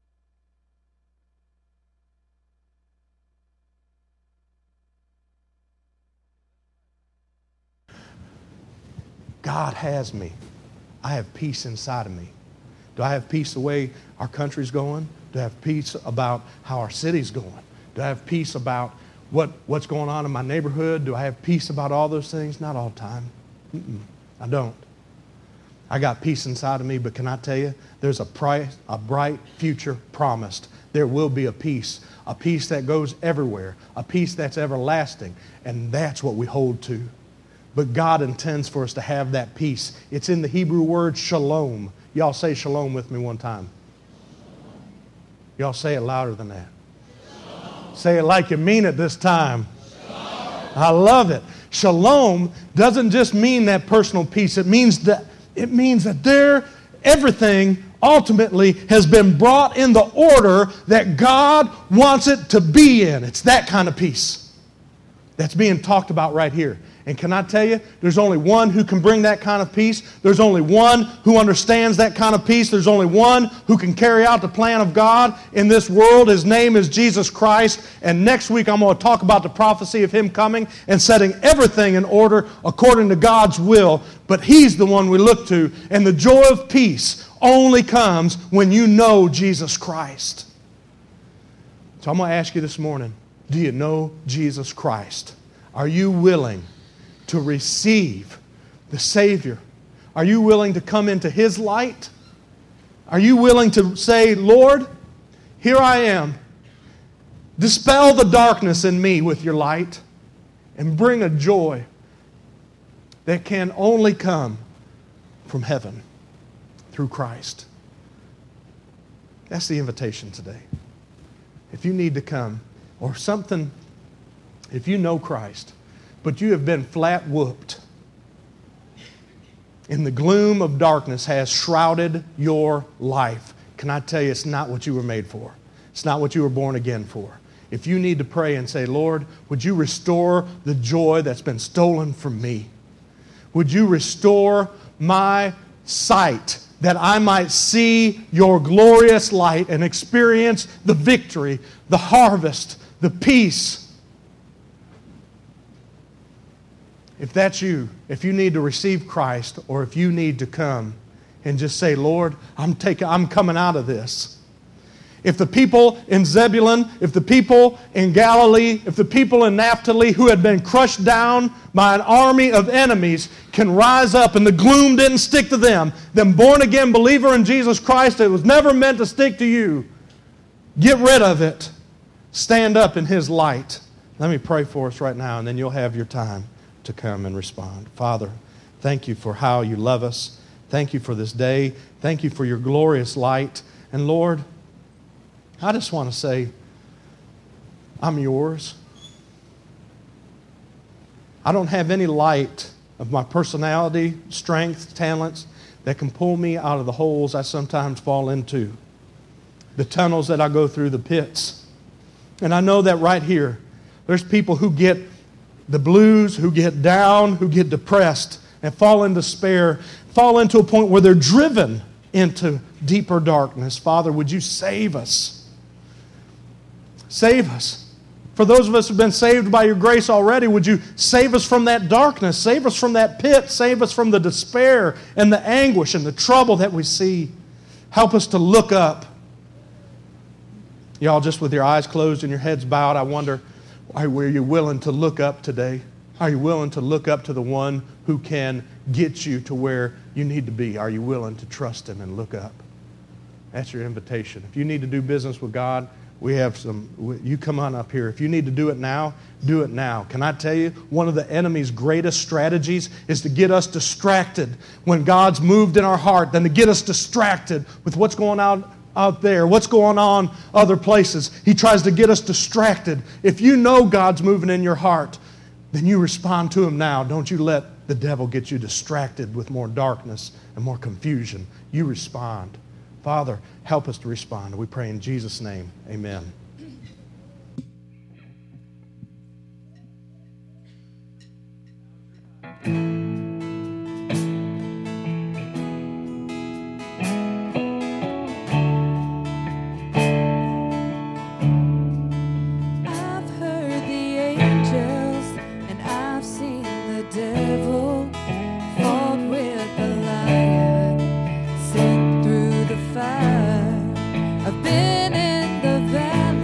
S7: God has me. I have peace inside of me. Do I have peace the way our country's going? Do I have peace about how our city's going? Do I have peace about what, what's going on in my neighborhood? Do I have peace about all those things? Not all the time. Mm-mm, I don't. I got peace inside of me, but can I tell you, there's a, price, a bright future promised. There will be a peace, a peace that goes everywhere, a peace that's everlasting, and that's what we hold to. But God intends for us to have that peace. It's in the Hebrew word shalom. Y'all say shalom with me one time. Y'all say it louder than that. Shalom. Say it like you mean it this time. Shalom. I love it. Shalom doesn't just mean that personal peace. It means that it means that there everything ultimately has been brought in the order that God wants it to be in. It's that kind of peace that's being talked about right here. And can I tell you, there's only one who can bring that kind of peace. There's only one who understands that kind of peace. There's only one who can carry out the plan of God in this world. His name is Jesus Christ. And next week I'm going to talk about the prophecy of Him coming and setting everything in order according to God's will. But He's the one we look to. And the joy of peace only comes when you know Jesus Christ. So I'm going to ask you this morning, do you know Jesus Christ? Are you willing to receive the Savior? Are you willing to come into His light? Are you willing to say, Lord, here I am. Dispel the darkness in me with your light and bring a joy that can only come from heaven through Christ. That's the invitation today. If you need to come, or something, if you know Christ, but you have been flat whooped, and the gloom of darkness has shrouded your life, can I tell you, it's not what you were made for. It's not what you were born again for. If you need to pray and say, Lord, would you restore the joy that's been stolen from me? Would you restore my sight that I might see your glorious light and experience the victory, the harvest, the peace? If that's you, if you need to receive Christ, or if you need to come and just say, Lord, I'm taking, I'm coming out of this. If the people in Zebulun, if the people in Galilee, if the people in Naphtali who had been crushed down by an army of enemies can rise up and the gloom didn't stick to them, then born-again believer in Jesus Christ, it was never meant to stick to you. Get rid of it. Stand up in His light. Let me pray for us right now, and then you'll have your time to come and respond. Father, thank you for how you love us. Thank you for this day. Thank you for your glorious light. And Lord, I just want to say, I'm yours. I don't have any light of my personality, strength, talents that can pull me out of the holes I sometimes fall into, the tunnels that I go through, the pits. And I know that right here, there's people who get the blues, who get down, who get depressed and fall in despair, fall into a point where they're driven into deeper darkness. Father, would you save us? Save us. For those of us who have been saved by your grace already, would you save us from that darkness, save us from that pit, save us from the despair and the anguish and the trouble that we see. Help us to look up. Y'all, just with your eyes closed and your heads bowed, I wonder, are you willing to look up today? Are you willing to look up to the one who can get you to where you need to be? Are you willing to trust Him and look up? That's your invitation. If you need to do business with God, we have some, you come on up here. If you need to do it now, do it now. Can I tell you, one of the enemy's greatest strategies is to get us distracted when God's moved in our heart, then to get us distracted with what's going on out there, what's going on other places. He tries to get us distracted. If you know God's moving in your heart, then you respond to Him now. Don't you let the devil get you distracted with more darkness and more confusion. You respond. Father, help us to respond. We pray in Jesus' name. Amen.
S4: I've heard the angels and I've seen the devil fought with the lion, sent through the fire. I've been in the valley.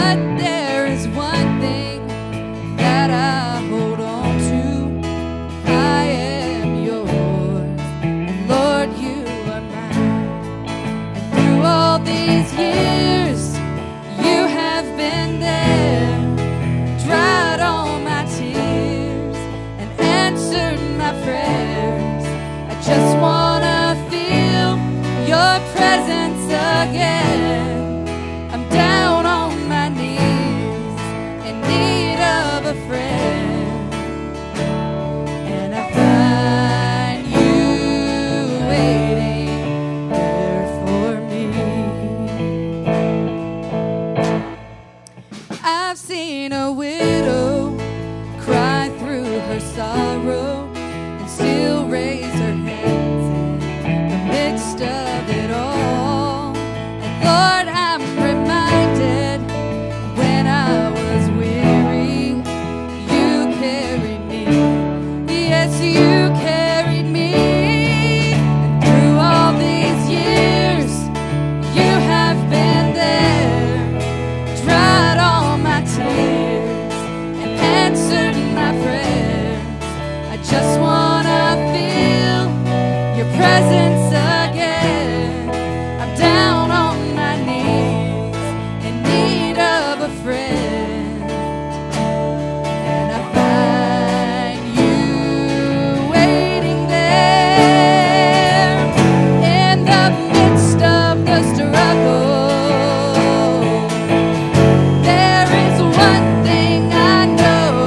S4: But there is one thing that I hold on to. I am yours, and Lord, you are mine. And through all these years, you have been there, dried all my tears, and answered my prayers. I just want to feel your presence again. I'm down on my knees in need of a friend, and I find you waiting there for me. I've seen a widow cry through her sorrow and still raise her hands in the midst of it all. And Lord, I'm reminded when I was weary, you carried me. Yes, you carried me. And through all these years, you have been there, dried all my tears, and answered my prayers. I just want to feel your presence again. I'm down on my knees in need of a friend, and I find you waiting there in the midst of the struggle. There is one thing I know: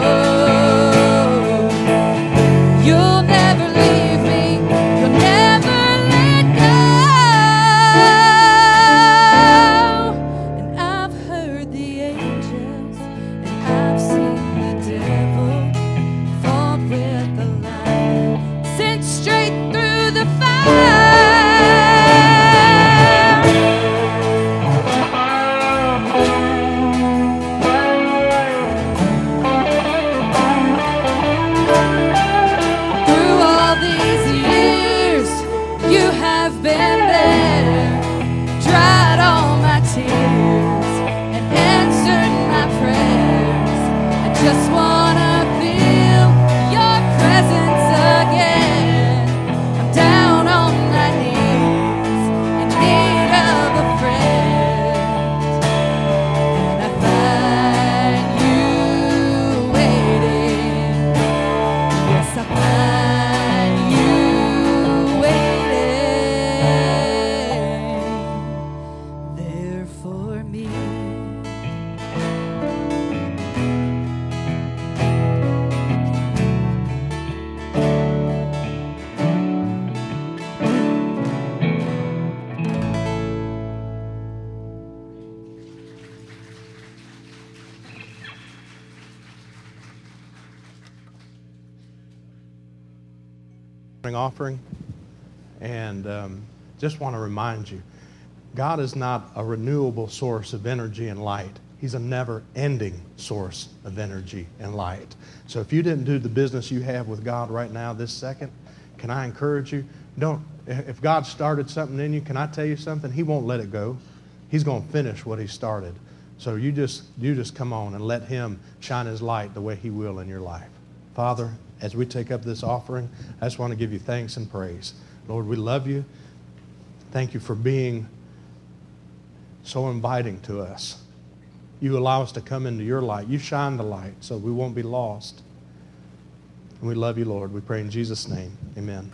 S4: you'll never leave me, you'll never let go. And I've heard the angels, and I've seen the devil fought with the lion, sent straight through the fire. Through all these years, you have been there, dried all my tears, and answered my prayers. I just want to feel your presence again. I'm down on my knees in need of a friend, and I find you waiting. Yes, I find you waiting there for me.
S7: Offering, and um, just want to remind you, God is not a renewable source of energy and light. He's a never-ending source of energy and light. So if you didn't do the business you have with God right now, this second, can I encourage you? Don't. If God started something in you, can I tell you something? He won't let it go. He's going to finish what He started. So you just you just come on and let Him shine His light the way He will in your life. Father, as we take up this offering, I just want to give you thanks and praise. Lord, we love you. Thank you for being so inviting to us. You allow us to come into your light. You shine the light so we won't be lost. And we love you, Lord. We pray in Jesus' name. Amen.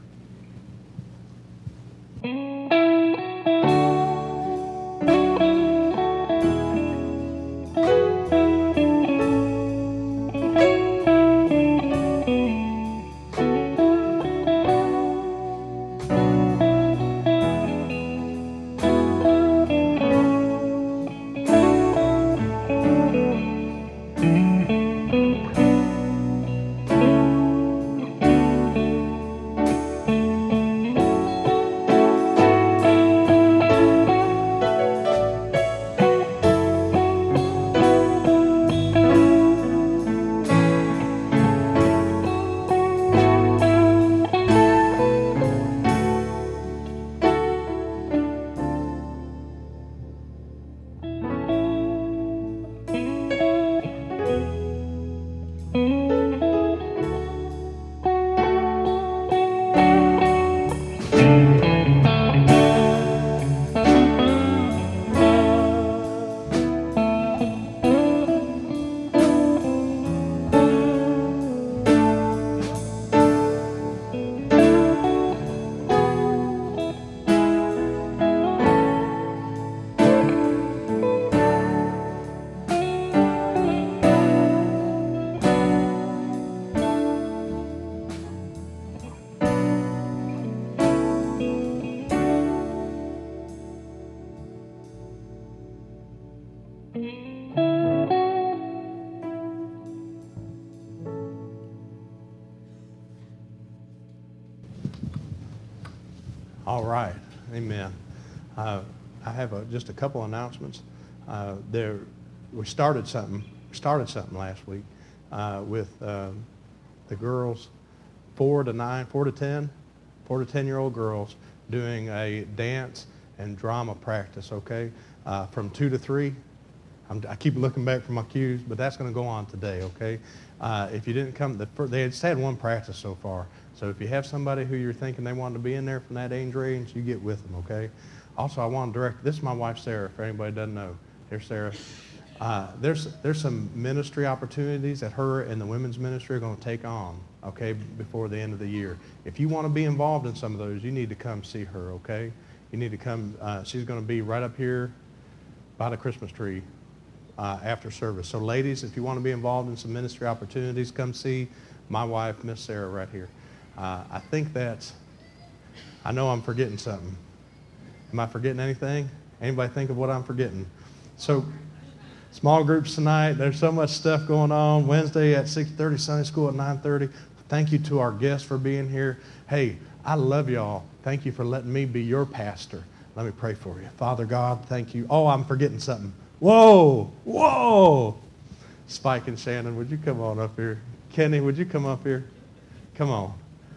S7: All right. Amen. Uh, I have a, just a couple announcements. Uh, there, we started something. Started something last week uh, with um, the girls, four to nine, four to ten, four to ten-year-old girls doing a dance and drama practice. Okay, uh, from two to three. I'm, I keep looking back for my cues, but that's going to go on today. Okay, uh, if you didn't come, the, they just had one practice so far. So if you have somebody who you're thinking they want to be in there from that age range, you get with them, okay? Also, I want to direct, this is my wife, Sarah, if anybody doesn't know. Here's Sarah. Uh, there's, there's some ministry opportunities that her and the women's ministry are going to take on, okay, before the end of the year. If you want to be involved in some of those, you need to come see her, okay? You need to come. Uh, she's going to be right up here by the Christmas tree uh, after service. So ladies, if you want to be involved in some ministry opportunities, come see my wife, Miss Sarah, right here. Uh, I think that's, I know I'm forgetting something. Am I forgetting anything? Anybody think of what I'm forgetting? So, small groups tonight. There's so much stuff going on. Wednesday at six thirty, Sunday school at nine thirty. Thank you to our guests for being here. Hey, I love y'all. Thank you for letting me be your pastor. Let me pray for you. Father God, thank you. Oh, I'm forgetting something. Whoa, whoa. Spike and Shannon, would you come on up here? Kenny, would you come up here? Come on.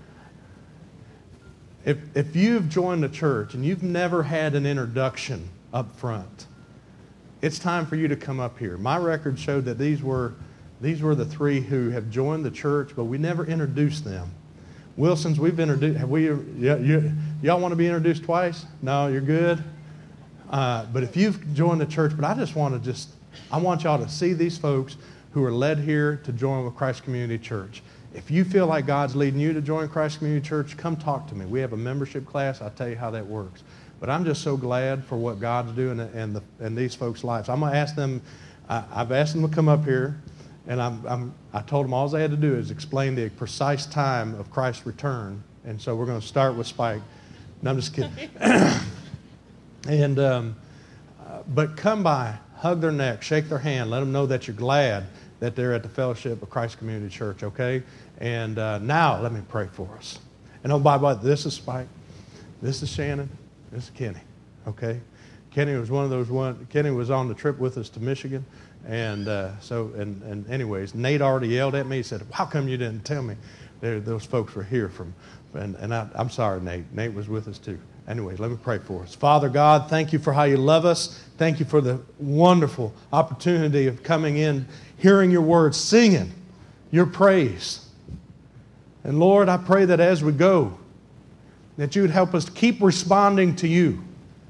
S7: If, if you've joined the church and you've never had an introduction up front, it's time for you to come up here. My record showed that these were, these were the three who have joined the church, but we never introduced them. Wilsons, we've introduced, have we, you, you, y'all want to be introduced twice? No, you're good? Uh, but if you've joined the church, but I just want to just, I want y'all to see these folks who are led here to join with Christ Community Church. If you feel like God's leading you to join Christ Community Church, come talk to me. We have a membership class. I'll tell you how that works. But I'm just so glad for what God's doing in, the, in these folks' lives. I'm going to ask them, I, I've asked them to come up here, and I'm, I'm, I told them all they had to do is explain the precise time of Christ's return. And so we're going to start with Spike. No, I'm just kidding. and um, uh, But come by, hug their neck, shake their hand, let them know that you're glad that they're at the fellowship of Christ Community Church, okay? And uh, now, let me pray for us. And oh, by the way, this is Spike. This is Shannon. This is Kenny, okay? Kenny was one of those one. Kenny was on the trip with us to Michigan. And uh, so, and, and anyways, Nate already yelled at me. He said, how come you didn't tell me there, those folks were here from, and, and I, I'm sorry, Nate. Nate was with us too. Anyways, let me pray for us. Father God, thank you for how you love us. Thank you for the wonderful opportunity of coming in, hearing your words, singing your praise. And Lord, I pray that as we go, that you would help us to keep responding to you.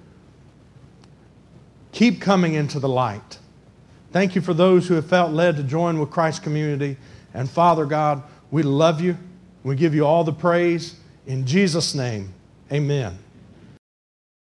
S7: Keep coming into the light. Thank you for those who have felt led to join with Christ Community. And Father God, we love you. We give you all the praise. In Jesus' name, amen.